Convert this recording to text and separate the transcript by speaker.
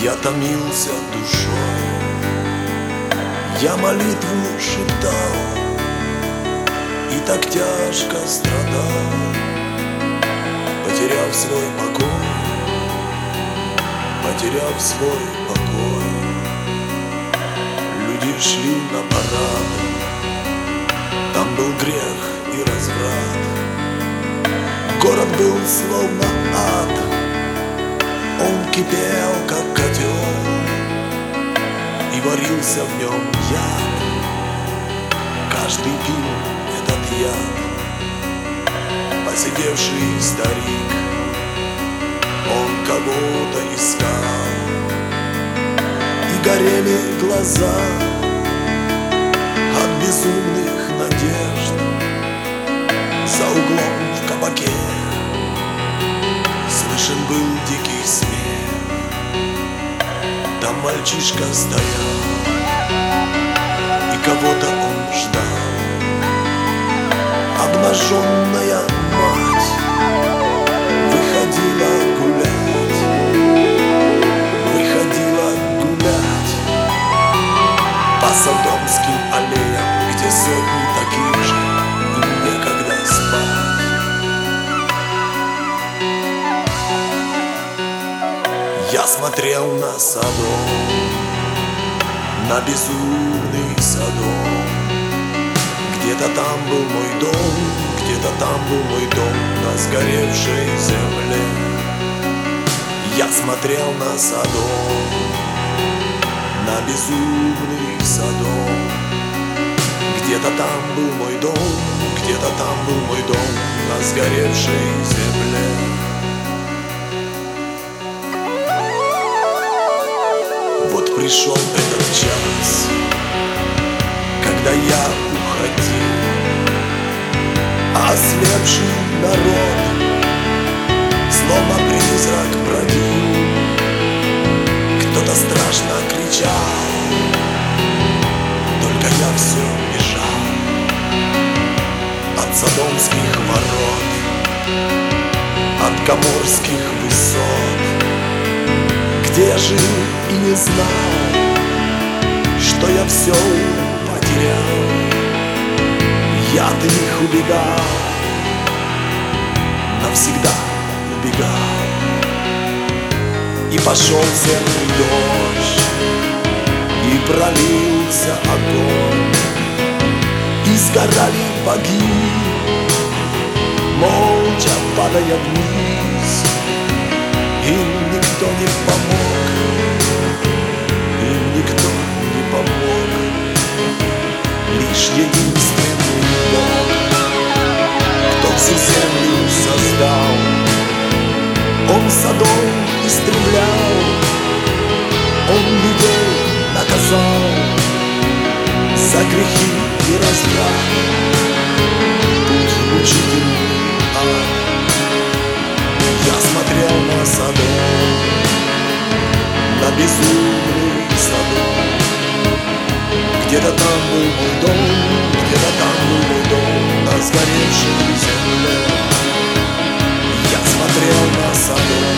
Speaker 1: Я томился душой, я молитву шептал и так тяжко страдал, потеряв свой покой, потеряв свой покой. Люди шли на парад, там был грех и разврат. Город был словно ад, он кипел, как котел, и варился в нем яд. Каждый пил этот яд. Посидевший старик, он кого-то искал, и горели глаза от безумных надежд. За углом в кабаке слышен был дикий смех. Там мальчишка стоял, и кого-то он ждал. Обнаженная мать выходила гулять, выходила гулять по Содомским аллеям, где сотни таких же, им некогда спать. Я смотрел на Содом, на безумный Содом. Где-то там был мой дом, где-то там был мой дом на сгоревшей земле. Я смотрел на Содом, на безумный Содом. Где-то там был мой дом, где-то там был мой дом на сгоревшей земле. Вот пришел этот час, когда я уходил, а ослепший народ словно призрак бродил. Кто-то страшно кричал, только я все бежал от Содомских ворот, от Гоморских высот, где я жил и не знал, что я все потерял. Я от них убегал, навсегда убегал. И пошел земный дождь, и пролился огонь, и сгорали боги, молча падая вниз. Им никто не помог, им никто не помог. Лишь единственный Бог, кто всю землю создал. Он Содом истреблял, он людей наказал за грехи и разврат. Путь в мучительный ад. Я смотрел на Содом, на безумный Содом. Где-то там был мой дом, где-то там был мой дом на сгоревшей земле. Я смотрел на Содом,